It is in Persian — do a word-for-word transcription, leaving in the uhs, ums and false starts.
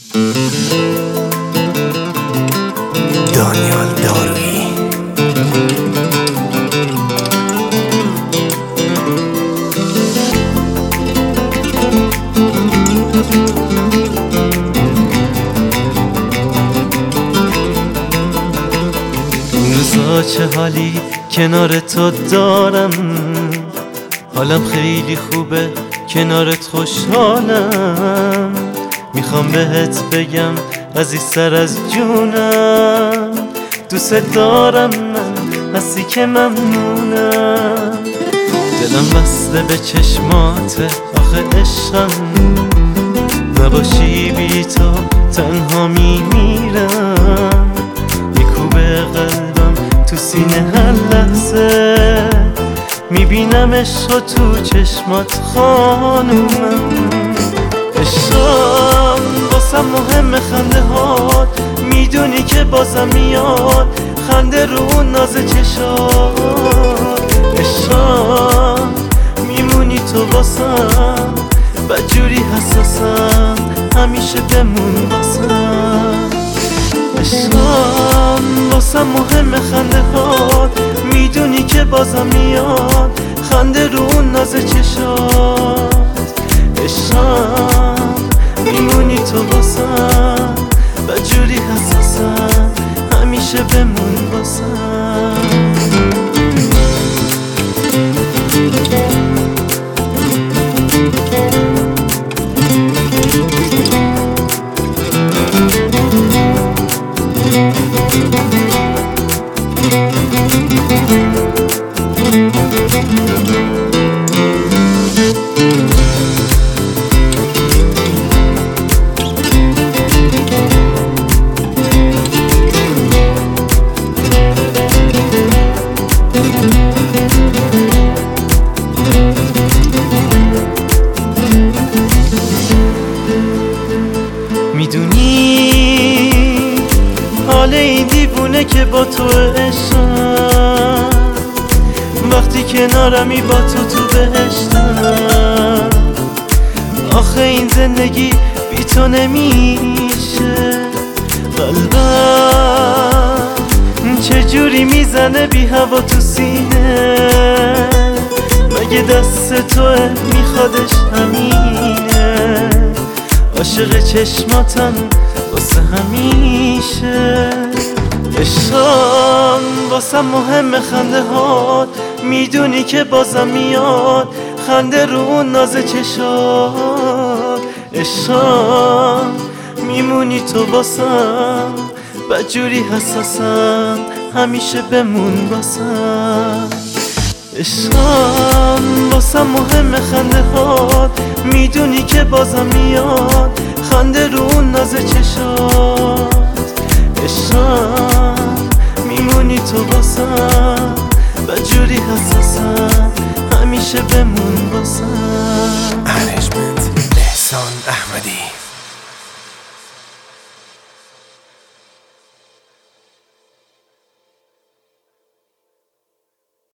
دانیال دارویی. این روزا چه حالی کنار تو دارم، حالم خیلی خوبه کنارت خوشحالم. میخوام بهت بگم عزیزتر از جونم، دوست دارم من، هستی که ممنونم. دلم بسته به چشماته آخه عشقم، نباشی بی تو تنها میمیرم. میکوبه قلبم تو سینه هر لحظه، میبینم عشق تو چشمات خانومم. عشقم واسم مهم خنده هات، میدونی که بازم میاد خنده رو ناز چشات. عشقم میمونی تو واسم، بدجوری حساسم، همیشه بمون واسم. عشقم واسم مهم خنده هات، میدونی که بازم میاد خنده رو ناز چشات. عشقم میمونی تو واسم، بدجوری حساسم، همیشه بمون واسم. میدونی حال این دیوونه که با تو عشقم، وقتی کنارمی با تو تو بهشتم. آخه این زندگی بی تو نمیشه، قلبم چجوری میزنه بی هوا تو سینه. مگه دست توه میخوادش همینه، عاشق چشماتم واسه همیشه. عشقم واسم مهم خنده هات، میدونی که بازم میاد خنده رو ناز چشات. عشقم میمونی تو واسم، بدجوری حساسم، همیشه بمون واسم. عشقم واسم مهم خنده هات، میدونی که بازم میاد خنده رو ناز چشات. عشقم میمونی تو واسم، بدجوری حساسم، همیشه بمون واسم.